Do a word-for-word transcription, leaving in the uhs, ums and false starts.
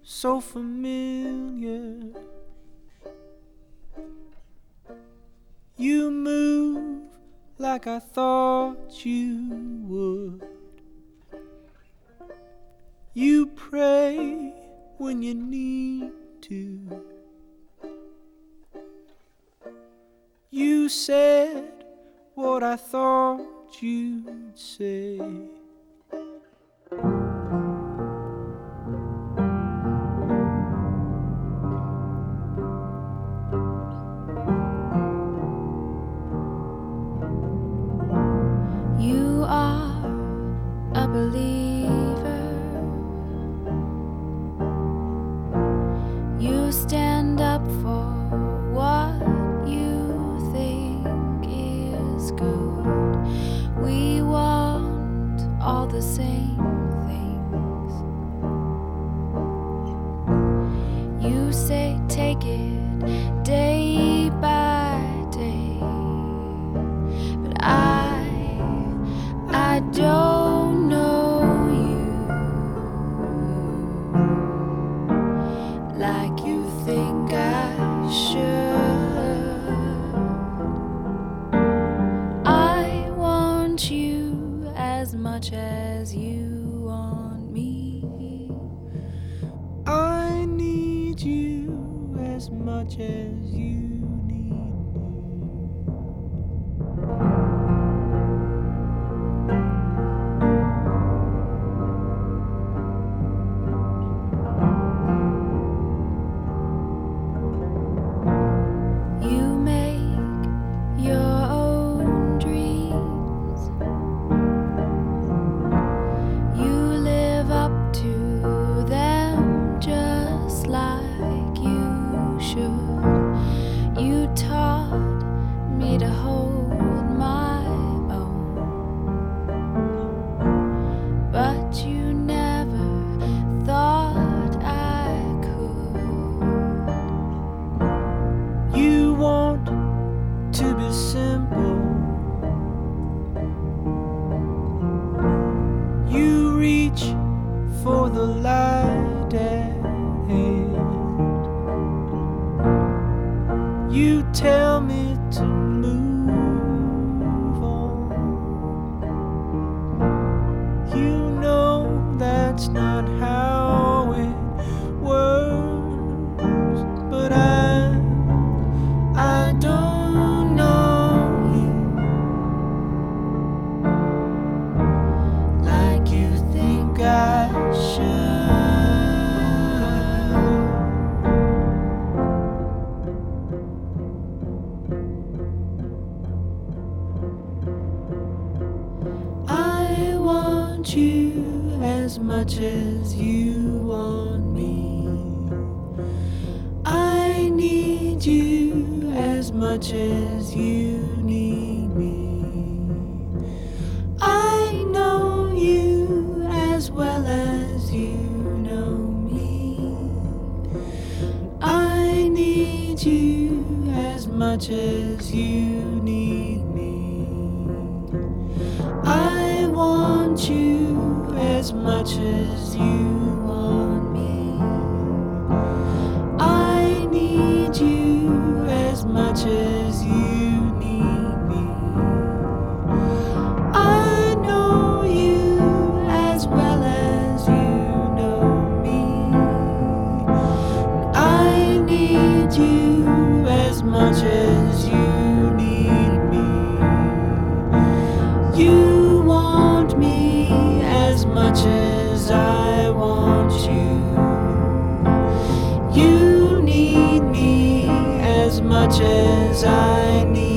so familiar. You move like I thought you would. You pray when you need to. You said what I thought you'd say. You are a believer. You stand up for what you think is good. We want all the same things. You say take it day by day, but I I don't know you like you think I should. I want you as much as you want me. I need you as much as you need me. You make your own dreams. You live up to them just like you should. You taught me to hold my own, but you never thought I could. You want to be simple. You reach for the light at hand. You tell me to move on. You know that's not how it works, but I I don't know you like you think I should. I want you as much as you want me. I need you as much as you need me. I know you as well as you know me. I need you as much as you need me. I want you as much as you want me. I need you as much as you need me. I know you as well as you know me. I need you as much as you need me. You want me as much as I want you. You need me as much as I need